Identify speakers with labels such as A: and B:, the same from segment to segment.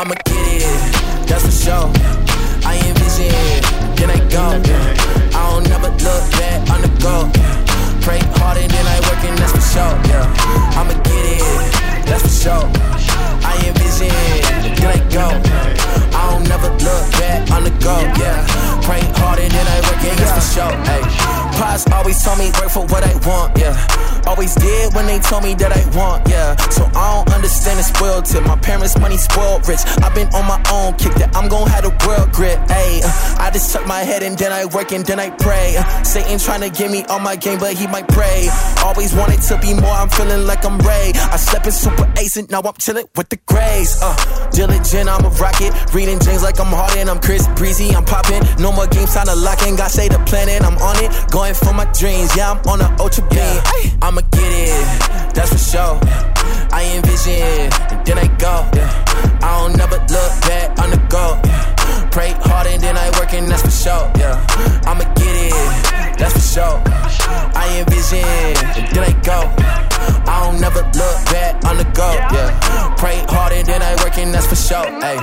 A: I'ma get it, that's for sure. I envision it, then I go. I don't never look back on the go. Pray harder than I work, and that's for sure. Yeah, I'ma get it, that's for sure. I envision it, then I go. I don't never look back on the go. Yeah, pray harder than I work, and that's for sure. Ay, Pops always told me work for what I want. Yeah, always did when they told me that I want. Yeah, so I don't understand the spoiled tip. My parents' money spoiled rich. I've been on my own, kick that I'm gon' have the world grip. Ay, I just tuck my head and then I work and then I pray. Satan tryna get me on my game, but he might pray. Always wanted to be more, I'm feeling like I'm Ray. I slept in Super Ace and now I'm chillin' with the Grays. Diligent, I'm a rocket. Reading James like I'm Harden. I'm Chris Breezy, I'm poppin'. No more games, time to lock in. God say the planet, I'm on it. Going for my dreams, yeah, I'm on the ultra beam. Yeah. I'ma get it, that's for sure. I envision it, and then I go. I don't never look back on the go. Pray harder and then I work, and that's for sure. Yeah, I'ma get it, that's for sure. I envision it, and then I go. I don't never look back on the go. Yeah, pray harder and then I work, and that's for sure. Ay.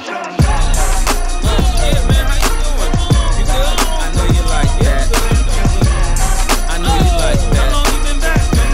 B: Yeah, man, how you doing? You good? I know you like that. I know you like that. How long you been back, man?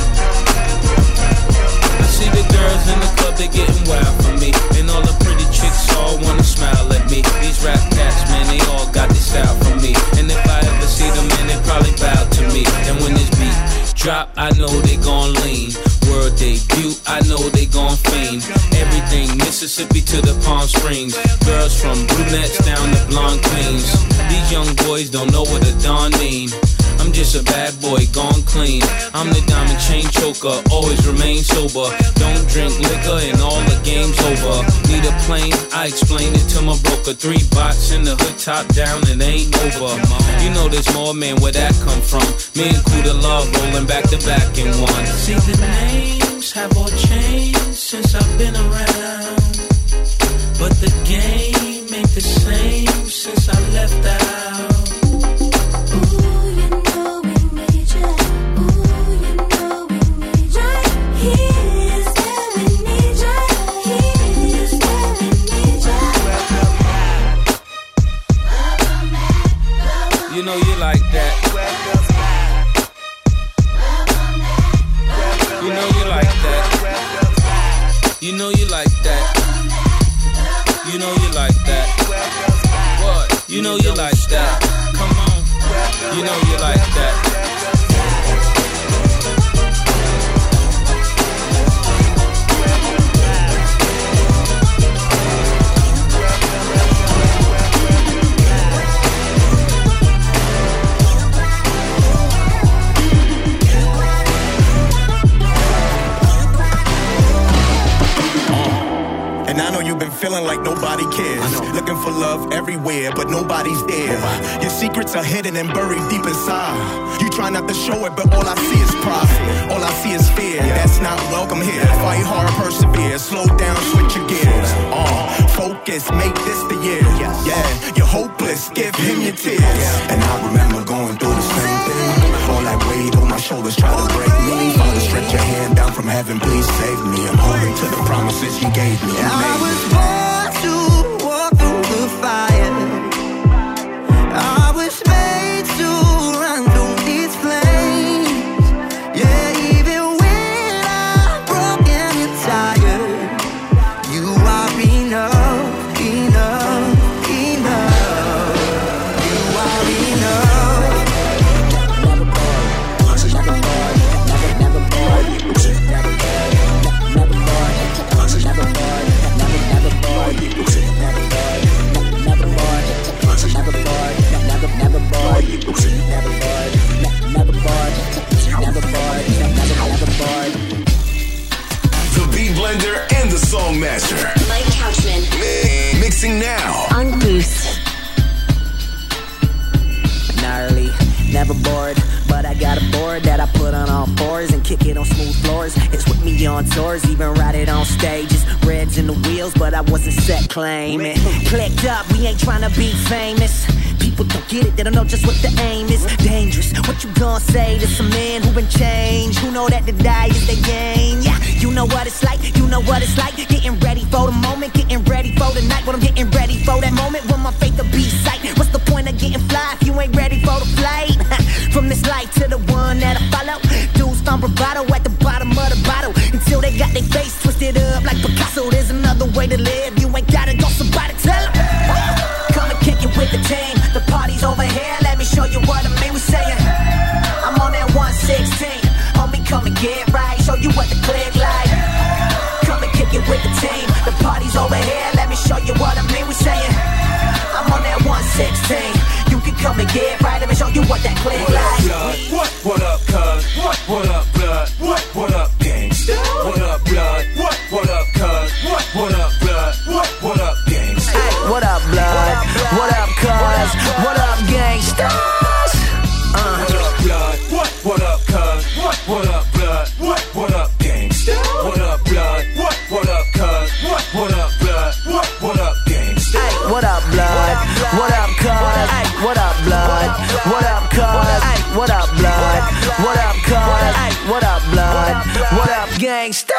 B: I see the girls in the club, they getting wild for me. And all the pretty chicks all wanna smile at me. These rap cats, man, they all got this style for me. And if I ever see them, man, they probably bow to me. And when this beat drop, I know they gon' lean. World debut, I know they gon' fiend. Everything Mississippi to the Palm Springs. Girls from brunettes down to blonde queens. These young boys don't know what a Don mean. I'm just a bad boy, gone clean. I'm the diamond chain choker, always remain sober. Don't drink liquor and all the game's over. Need a plane? I explained it to my broker. 3 box in the hood, top down, and ain't over. You know there's more, man, where that come from? Me and Kuda Love rolling back to back in one.
C: See, the names have all changed since I've been around, but the game ain't the same since I left out.
B: You know you like that. You know you like that. You know you like that. You know you like that. What? You know you like that. Come on. You know you like that.
D: And I know you've been feeling like nobody cares. Looking for love everywhere, but nobody's there. Your secrets are hidden and buried deep inside. You try not to show it, but all I see is pride. All I see is fear. That's not welcome here. Fight hard, persevere. Slow down, switch your gears. Focus, make this the year. Yeah, you're hopeless. Give him your tears.
E: And I remember going through the same thing. All that weight on my shoulders try to break me. Father, stretch your hand down from heaven, please save me. I'm holding to the promises you gave me.
F: I was born to walk through the fire. I was made to run through these flames. Yeah, even when I'm broken and tired, you are enough, enough, enough. You are enough.
G: Never bored, never bored, never bored, never bored, never bored, never bored, never bored,
H: The Beat Blender and the Song Master.
I: Mike Couchman.
H: Mixing now.
I: On Boost.
G: gnarly, never bored. But I got a board that I put on all fours and kick it on smooth floors. It's with me on tours, even ride it on stages. Reds in the wheels, but I wasn't set claiming. Clicked up, we ain't trying to be famous. People don't get it, they don't know just what the aim is. Dangerous, what you gonna say to some men who been changed? Who know that to die is the game? Yeah, you know what it's like, you know what it's like. Getting ready for the moment, getting ready for the they face twisted up like Picasso. There's another way to live. You ain't gotta go, somebody tell them. Come and kick it with the team. The party's over here. Let me show you what I mean. We saying, I'm on that 116. Homie, come and get right. Show you what the click like. Come and kick it with the team. The party's over here. Let me show you what I mean. We saying, I'm on that 116. You can come and get right. Let me show you what that click like.
H: What up, cuz? What up, blood? What up, gangsta? What up, blood? What up, cuz? What up, blood? What up, gangsta?
G: Hey, what up, blood? What up, cuz? What up, gangsters?
H: What up, blood? What up, cuz? What up, blood? What up, gangsta? What up, blood? What up, cuz? What up, blood? What up, gangsta?
G: Hey, what up, blood? What up, cuz? Hey, what up, blood? What up, cuz? Hey, what up, blood? What up, cuz? Hey, what up, blood? What up, gangsters?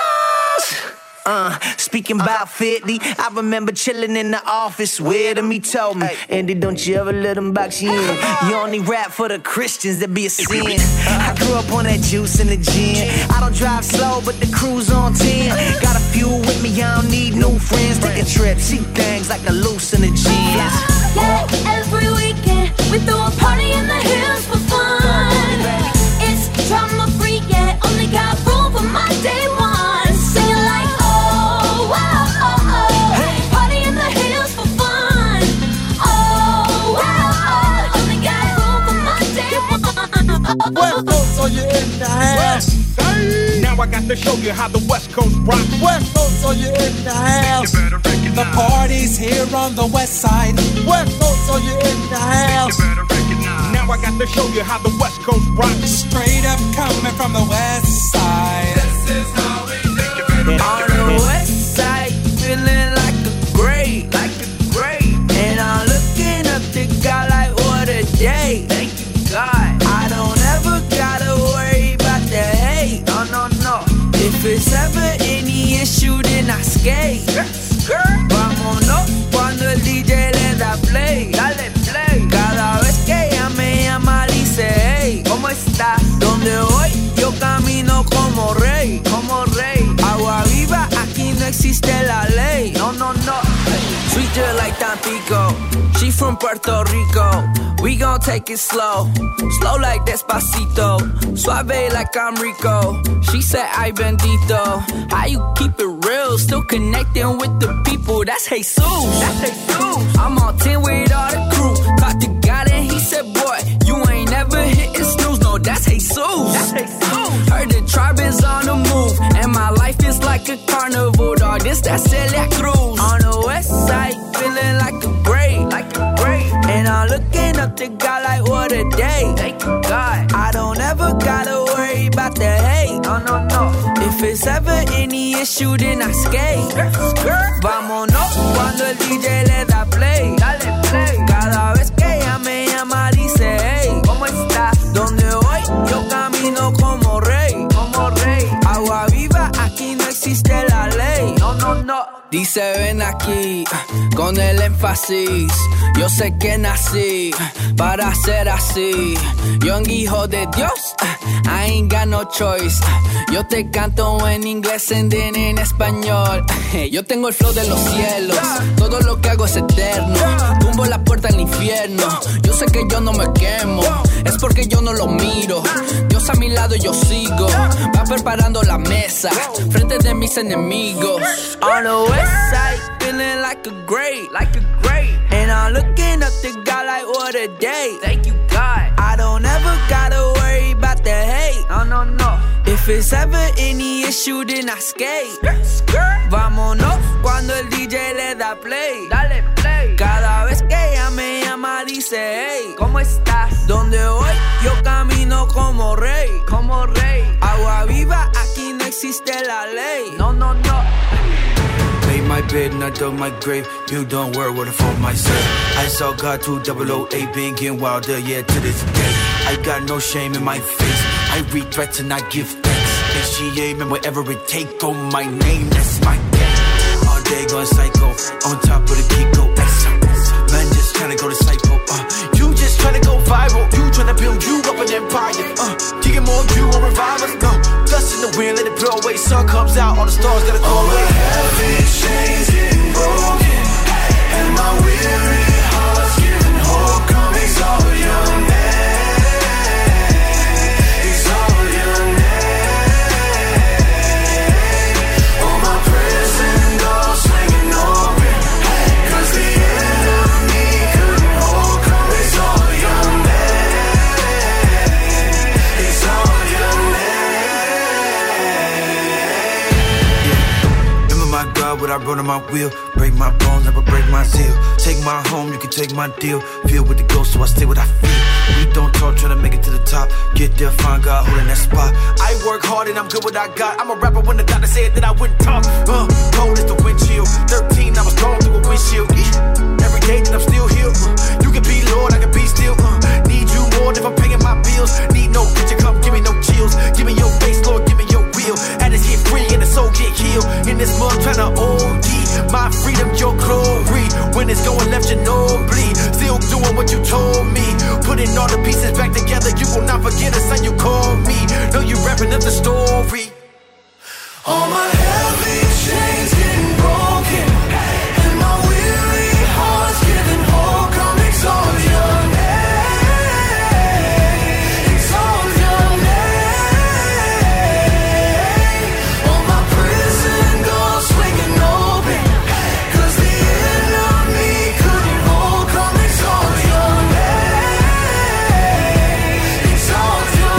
G: Speaking about 50, I remember chilling in the office with him. He told me, Andy, don't you ever let him box you in. You only rap for the Christians, that be a sin. I grew up on that juice and the gin. I don't drive slow, but the cruise on 10. Got a few with me, I don't need new friends. Take a trip, see things like the loose and the jeans.
I: Yeah, every weekend we throw a party in the hills for fun. It's drama free, yeah, only got room for my day one. Singing like, oh, wow, oh, oh. Party in the hills for fun. Oh, wow, oh. Only got room for my day one.
J: West Coast, are you in the house?
K: Now I got to show you how the West Coast rock.
J: West Coast, are you in the house?
L: The party's here on the west side.
J: West Coast, are you in the house?
K: Now I got to show you how the West Coast rock.
L: Straight up coming from the west side.
B: This is how we do it. On the west side, feeling like a great. And I'm looking up to God like, what a day. Thank you, God. I don't ever gotta worry about the hate. No. If it's ever any issue, then I skate. Vámonos cuando el DJ le da play. Dale play. Cada vez que ella me llama dice, hey, ¿cómo estás? ¿Dónde voy? Yo camino como rey. Agua viva, aquí no existe la ley. No. Sweet just like Tampico. She from Puerto Rico. We gon' take it slow like Despacito. Suave like I'm Rico. She said, ay bendito. How you keep it real? Still connecting with the people. That's Jesus. I'm on 10 with all the crew. Talked to God and he said, boy, you ain't never hitting snooze. No, that's Jesus. Heard the tribe is on the move. And my life is like a carnival, dog. This that Celia Cruz. On the west side, feeling like a great. And I'm looking up to God like, what a day. Thank you, God. I don't ever gotta worry about the hate. No. If it's ever any issue, then I skate. Vámonos cuando el DJ le da play. Dale play. Cada vez que ella me llama dice, hey, ¿cómo estás? ¿Dónde voy? Yo camino como rey. Agua viva, aquí no existe la ley. No. Dice ven aquí, con el énfasis. Yo sé que nací para ser así. Young hijo de Dios, I ain't got no choice. Yo te canto en inglés and then en español. Yo tengo el flow de los cielos. Todo lo que hago es eterno. Tumbo la puerta al infierno. Yo sé que yo no me quemo. Es porque yo no lo miro. Dios a mi lado y yo sigo. Va preparando la mesa frente de mis enemigos. On the west side, feeling like a great. And I'm looking up to God like, what a day. Thank you, God. I don't ever gotta worry about the hate. No. If it's ever any issue, then I skate. Vámonos cuando el DJ le da play. Dale play. Cada vez que ella me llama dice, hey, ¿cómo estás? ¿Dónde voy? Yo camino como rey. Agua viva, aquí no existe la ley. No.
M: Made my bed and I dug my grave. You don't worry what the phone might say. I saw God 2008 been getting wilder, yeah, to this day. I got no shame in my face. I read threats and I give thanks. HGA, man, whatever it take on my name, that's my game. All day going psycho, on top of the Kiko. Man, just tryna go to psycho. You just tryna go viral. You tryna build you up an empire. Kicking more you on revivers. No, dust in the wind, let it blow away. Sun comes out, all the stars gotta go away.
H: All my heavy chains getting broken, and my weary heart's giving hope. Come exalt your name, exalt your name. All my prison doors swinging open, 'cause the enemy couldn't hold. Come exalt your name, exalt your name.
M: Remember my God, what I wrote on my wheel. Break my bones, never break my seal. Take my home, you can take my deal. Feel with the ghost, so I stay what I feel. We don't talk, try to make it to the top. Get there, find God, holding that spot. I work hard and I'm good what I got. I'm a rapper when the doctor said that I wouldn't talk. Cold as the windshield. 13, I was thrown through a windshield. Every day that I'm still here. You can be Lord, I can be still. Need you more if I'm paying my bills. Need no picture, come give me no chills. Give me your face, Lord, give me your will. Addicts get free and the soul get healed. In this mud, tryna OD. My freedom, your glory. When it's going left, you know bleed. Still doing what you told me. Putting all the pieces back together. You will not forget a son you called me. Know you wrapping up the story.
H: All my heavy chains getting broken, and my weary heart's giving hope. Come exalt your name, exalt your name. All my prison doors swinging open, 'cause the enemy couldn't hold. Come exalt your name, exalt your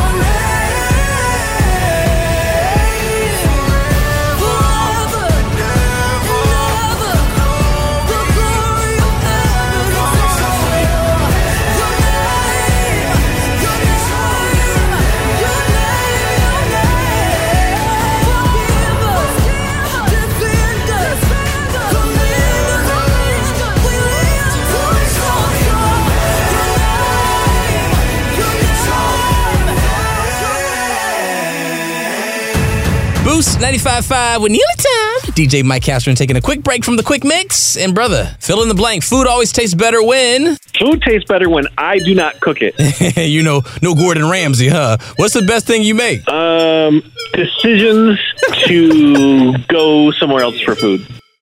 N: Boost 95.5 with Neil Time. DJ Mike Castro taking a quick break from the Quick Mix. And brother, fill in the blank. Food always tastes better when...
O: Food tastes better when I do not cook it.
N: You know, no Gordon Ramsay, huh? What's the best thing you make?
O: Decisions to go somewhere else for food.